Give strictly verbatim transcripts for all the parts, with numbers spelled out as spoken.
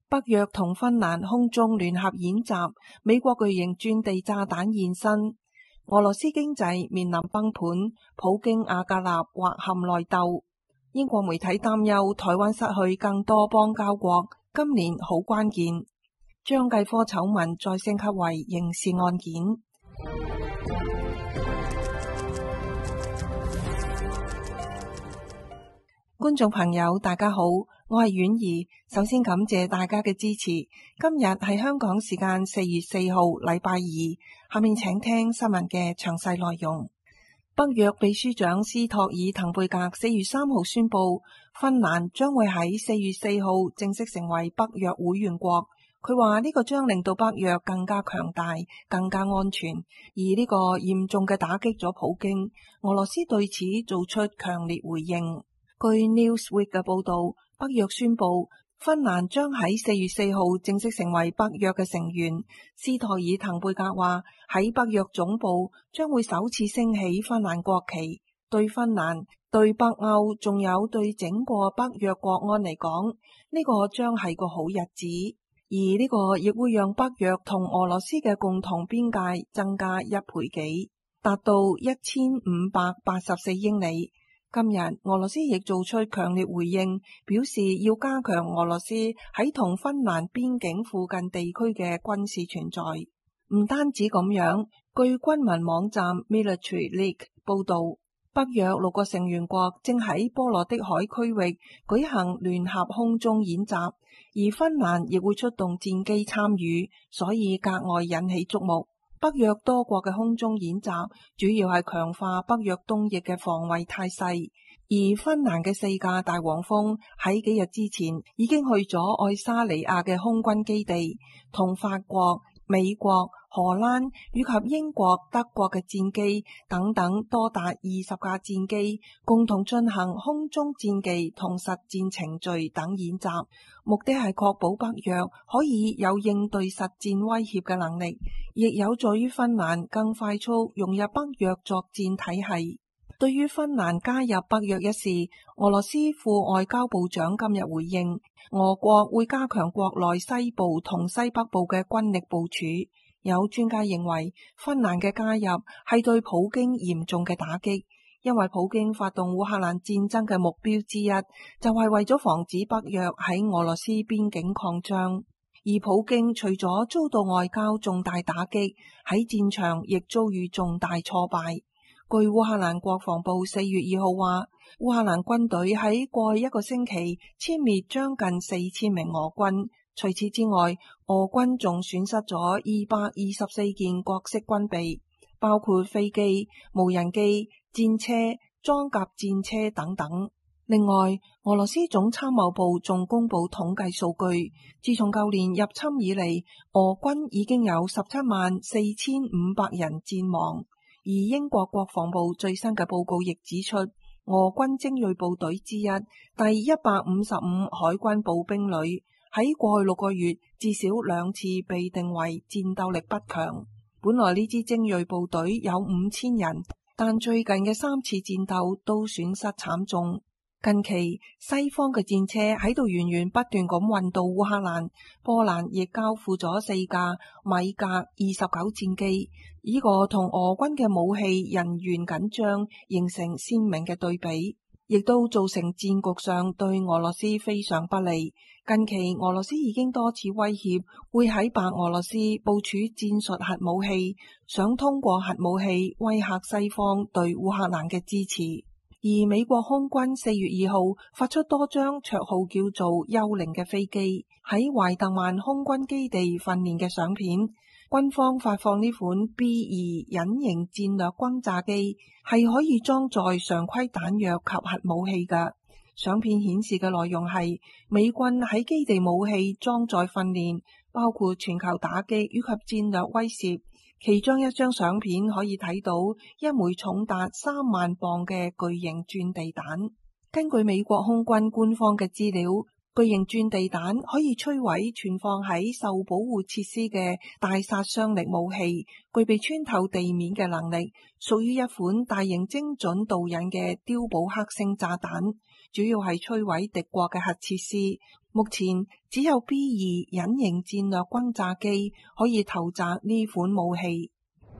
北約同芬蘭空中聯合演習，美國巨型鑽地炸彈現身，俄羅斯經濟面臨崩盤，普京瓦格納或陷內鬥。英國媒體擔憂台灣失去更多邦交國，今年好關鍵。張繼科醜聞再升級為刑事案件。觀眾朋友大家好，我係婉兒，首先感謝大家嘅支持。今日係香港時間四月四號禮拜二，下面請聽新聞嘅詳細內容。北約秘書長斯托爾滕貝格四月三號宣布，芬蘭將會喺四月四號正式成為北約會員國。佢話呢個將令到北約更加強大、更加安全，而呢個嚴重嘅打擊咗普京。俄羅斯對此做出強烈回應。據 Newsweek 嘅報道，北約宣布芬蘭將喺四月四號正式成為北約嘅成員。斯托爾滕貝格話喺北約總部將會首次升起芬蘭國旗，對芬蘭、對北歐，仲有對整個北約國安嚟講，呢個將係個好日子，而呢個亦會讓北約同俄羅斯嘅共同邊界增加一倍幾，達到一千五百八十四英里。今日俄羅斯亦做出強烈回應，表示要加強俄羅斯喺同芬蘭邊境附近地區嘅軍事存在。唔單止咁樣，據軍民網站 Military Leak 報道，北約六個成員國正喺波羅的海區域舉行聯合空中演習，而芬蘭亦會出動戰機參與，所以格外引起矚目。北約多國嘅空中演習主要係強化北約東翼嘅防衛態勢，而芬蘭嘅四架大黃蜂喺幾日之前已經去咗愛沙尼亞嘅空軍基地，同法國、美國、荷蘭以及英國、德國嘅戰機等等多達二十架戰機共同進行空中戰技同實戰程序等演習，目的係確保北約可以有應對實戰威脅嘅能力，亦有助於芬蘭更快速融入北約作戰體系。對於芬蘭加入北約一事，俄羅斯副外交部長今日回應，俄國會加強國內西部同西北部嘅軍力部署。有專家認為，芬蘭嘅加入係對普京嚴重嘅打擊，因為普京發動烏克蘭戰爭嘅目標之一就係為咗防止北約喺俄羅斯邊境擴張。而普京除咗遭到外交重大打擊，喺戰場亦遭遇重大挫敗。據烏克蘭國防部四月二號話，烏克蘭軍隊喺過去一個星期殲滅將近四千名俄軍。除此之外，俄軍仲損失咗二百二十四件各式軍備，包括飛機、無人機、戰車、裝甲戰車等等。另外，俄羅斯總參謀部仲公布統計數據，自從舊年入侵以嚟，俄軍已經有十七萬四千五百人戰亡。而英國國防部最新嘅報告亦指出，俄軍精銳部隊之一第一百五十五海軍步兵旅喺過去六個月至少兩次被定為戰鬥力不強。本來呢支精銳部隊有五千人，但最近嘅三次戰鬥都損失慘重。近期西方嘅戰車喺度源源不斷咁運到烏克蘭，波蘭亦交付咗四架米格二十九戰機，呢個同俄軍嘅武器人員緊張形成鮮明嘅對比，亦都造成戰局上對俄羅斯非常不利。近期俄羅斯已經多次威脅會喺白俄羅斯部署戰術核武器，想通過核武器威嚇西方對烏克蘭嘅支持。而美國空軍四月二號發出多張綽號叫做幽靈嘅飛機喺懷特曼空軍基地訓練嘅相片。軍方發放呢款 B 二隱形戰略轟炸機係可以裝載常規彈藥及核武器嘅。相片顯示嘅內容係美軍喺基地武器裝載訓練，包括全球打擊以及戰略威懾。其中一張相片可以睇到一枚重達三萬磅嘅巨型鑽地彈。根據美國空軍官方嘅資料，巨型鑽地彈可以摧毀存放喺受保護設施嘅大殺傷力武器，具備穿透地面嘅能力，屬於一款大型精準導引嘅碉堡克星炸彈，主要係摧毀敵國嘅核設施。 目前只有 B 二隱形戰略轟炸機可以投擲呢款武器。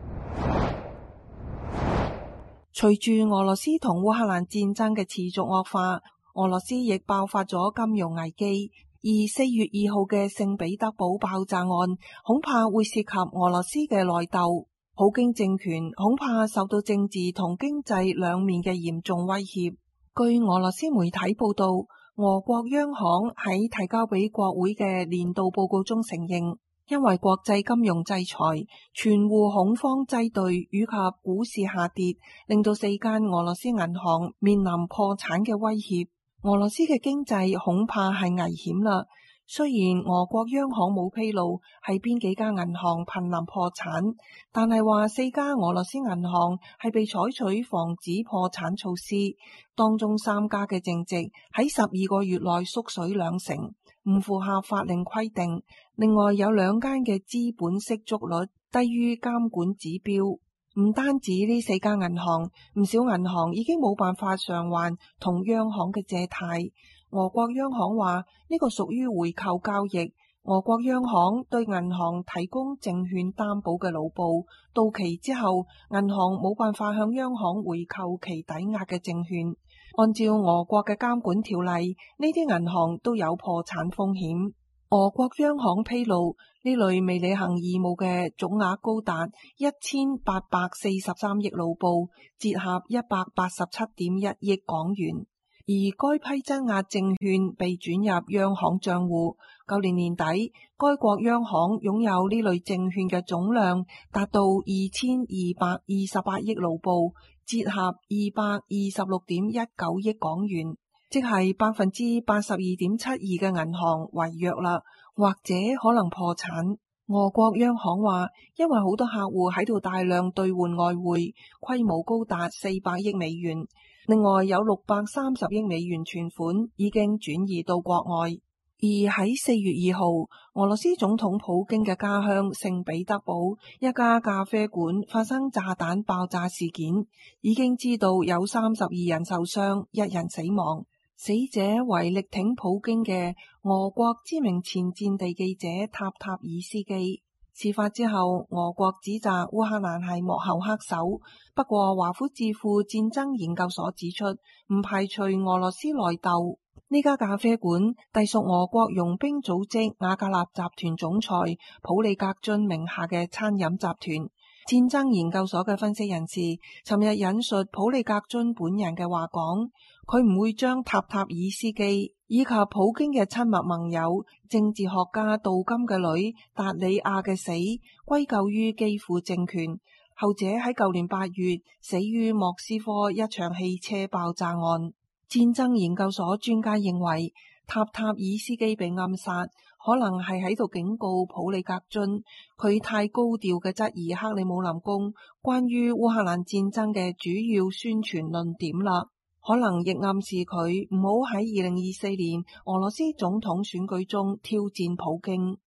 隨住俄羅斯同烏克蘭戰爭嘅持續惡化，俄羅斯亦爆發咗金融危機。而四月二號嘅聖彼得堡爆炸案恐怕會涉及俄羅斯嘅內鬥，普京政權恐怕受到政治同經濟兩面嘅嚴重威脅。據俄羅斯媒體報道，俄國央行喺提交俾國會嘅年度報告中承認，因為國際金融制裁、全戶恐慌擠兌以及股市下跌，令到四間俄羅斯銀行面臨破產嘅威脅。俄羅斯嘅經濟恐怕係危險啦。雖然俄國央行冇披露係邊幾家銀行瀕臨破產，但係話四家俄羅斯銀行係被採取防止破產措施，當中三家嘅淨值喺十二個月內縮水兩成，唔符合法令規定。另外有兩間嘅資本適足率低於監管指標。唔單止呢四家銀行，唔少銀行已經冇辦法償還同央行嘅借貸。俄國央行話呢個屬於回購交易。俄國央行對銀行提供證券擔保嘅盧布到期之後，銀行冇辦法向央行回購其抵押嘅證券。按照俄國嘅監管條例，呢啲銀行都有破產風險。俄國央行披露，呢類未履行義務嘅總額高達一千八百四十三億盧布，折合一百八十七點一億港元。而該批質押證券被轉入央行賬戶。舊年年底，該國央行擁有呢類證券嘅總量達到二千二百二十八億盧布，折合二百二十六點一九億港元，即係百分之八十二點七二嘅銀行違約啦，或者可能破產。俄國央行話，因為好多客戶喺度大量兌換外匯，規模高達四百億美元。另外有六百三十億美元存款已經轉移到國外。而喺四月二號，俄羅斯總統普京嘅家鄉聖彼得堡一家咖啡館發生炸彈爆炸事件，已經知道有三十二人受傷，一人死亡。死者為力挺普京嘅俄國知名前戰地記者塔塔爾斯基。事發之後，俄國指責烏克蘭係幕後黑手。不過華府智庫戰爭研究所指出，唔排除俄羅斯內鬥。呢家咖啡館隸屬俄國傭兵組織瓦格納集團總裁普里格津名下嘅餐飲集團。戰爭研究所嘅分析人士尋日引述普里格津本人嘅話講，佢唔會將塔塔爾斯基以及普京嘅親密盟友政治學家杜金嘅女達里亞嘅死歸咎於基輔政權，後者喺舊年八月死於莫斯科一場汽車爆炸案。戰爭研究所專家認為，塔塔爾斯基被暗殺，可能係喺度警告普里格津，佢太高調嘅質疑克里姆林宮關於烏克蘭戰爭嘅主要宣傳論點啦。可能亦暗示佢唔好喺二零二四年俄羅斯總統選舉中挑戰普京。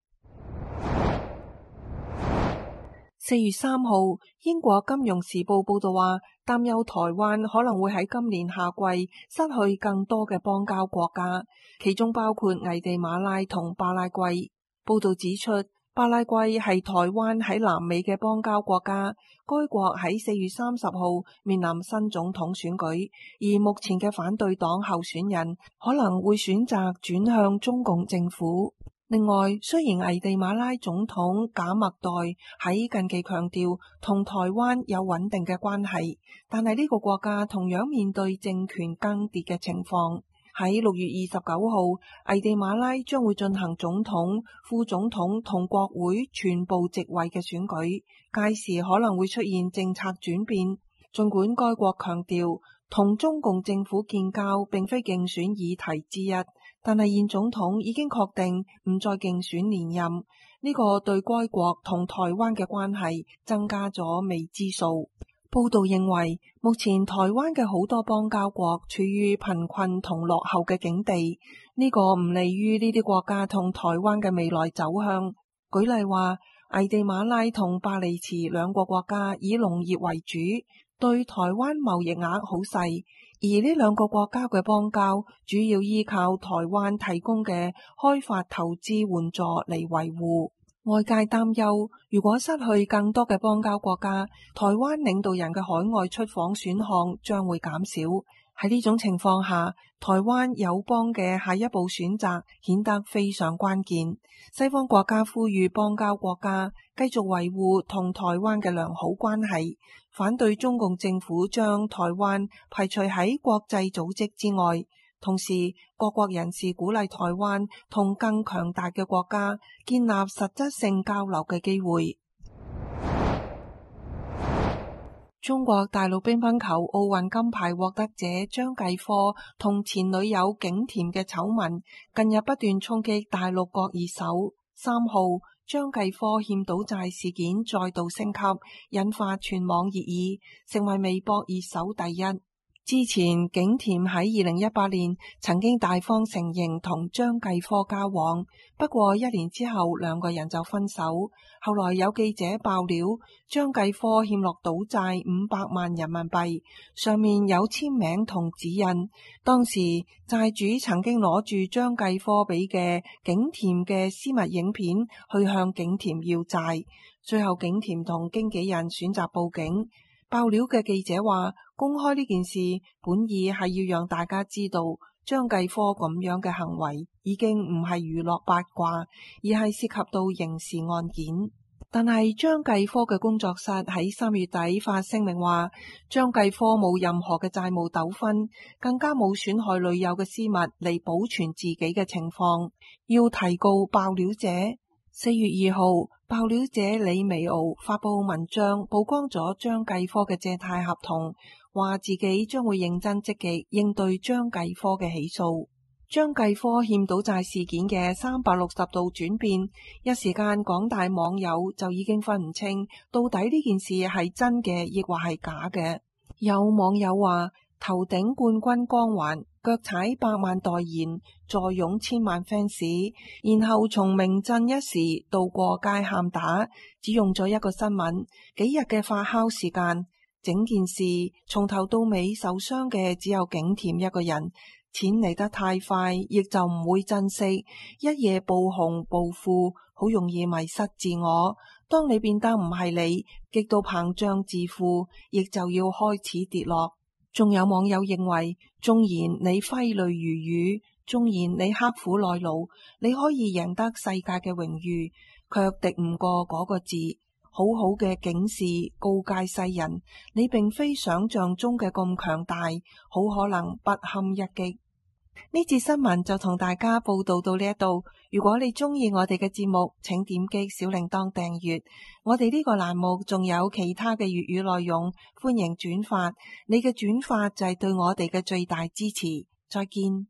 四月三號，英國金融時報報道話，擔憂台灣可能會喺今年夏季失去更多嘅邦交國家，其中包括危地馬拉同巴拉圭。報道指出，巴拉圭係台灣喺南美嘅邦交國家，該國喺四月三十號面臨新總統選舉，而目前嘅反對黨候選人可能會選擇轉向中共政府。另外，雖然危地馬拉總統賈麥代喺近期強調同台灣有穩定嘅關係，但係呢個國家同樣面對政權更迭嘅情況。喺六月二十九號，危地馬拉將會進行總統、副總統同國會全部席位嘅選舉，屆時可能會出現政策轉變。儘管該國強調同中共政府建交並非競選議題之一，但係現總統已經確定唔再競選連任，呢個對該國同台灣嘅關係增加咗未知數。報道認為，目前台灣嘅好多邦交國處於貧困同落後嘅境地，呢個唔利於呢啲國家同台灣嘅未來走向。舉例話，危地馬拉同巴利茨兩個國家以農業為主，對台灣貿易額好細， 而呢兩個國家嘅邦交主要依靠台灣提供嘅開發投資援助嚟維護。外界擔憂，如果失去更多嘅邦交國家，台灣領導人嘅海外出訪選項將會減少。喺呢種情況下，台灣友邦嘅下一步選擇顯得非常關鍵。西方國家呼籲邦交國家繼續維護同台灣嘅良好關係，反對中共政府將台灣排除喺國際組織之外。同時，各國人士鼓勵台灣同更強大嘅國家建立實質性交流嘅機會。中國大陸乒乓球奧運金牌獲得者張繼科同前女友景甜嘅醜聞，近日不斷衝擊大陸各熱搜。三號，張繼科欠賭債事件再度升級，引發全網熱議，成為微博熱搜第一。之前景甜喺二零一八年曾經大方承認同張繼科交往，不過一年之後兩個人就分手。後來有記者爆料，張繼科欠落賭債五百萬人民幣，上面有簽名同指印。當時債主曾經攞住張繼科俾嘅景甜嘅私密影片去向景甜要債，最後景甜同經紀人選擇報警。爆料嘅記者話，公開呢件事本意係要讓大家知道張繼科咁樣嘅行為已經唔係娛樂八卦，而係涉及到刑事案件。但係張繼科嘅工作室喺三月底發聲明話，張繼科冇任何嘅債務糾紛，更加冇損害女友嘅私密嚟保存自己嘅情況，要提告爆料者。四月二號，爆料者李美鰲發佈文章，曝光咗張繼科嘅借貸合同，話自己將會認真積極應對張繼科嘅起訴。張繼科欠賭債事件嘅三百六十度轉變，一時間廣大網友就已經分唔清到底呢件事係真嘅亦或係假嘅。有網友話，頭頂冠軍光環，腳踩百萬代言，坐擁千萬 fans， 然後從名震一時到過街喊打，只用咗一個新聞，幾日嘅發酵時間，整件事從頭到尾受傷嘅只有景甜一個人。錢嚟得太快，亦就唔會珍惜，一夜暴紅暴富，好容易迷失自我。當你變得唔係你，極度膨脹自負，亦就要開始跌落。仲有網友認為，縱然你揮淚如雨，縱然你刻苦耐勞，你可以贏得世界嘅榮譽，卻敵唔過嗰個字。好好嘅警示告誡世人，你並非想象中嘅咁強大，好可能不堪一擊。呢節新聞就同大家報道到呢一度。如果你中意我哋嘅節目，請點擊小鈴鐺訂閱。我哋呢個欄目仲有其他嘅粵語內容，歡迎轉發。你嘅轉發就係對我哋嘅最大支持。再見。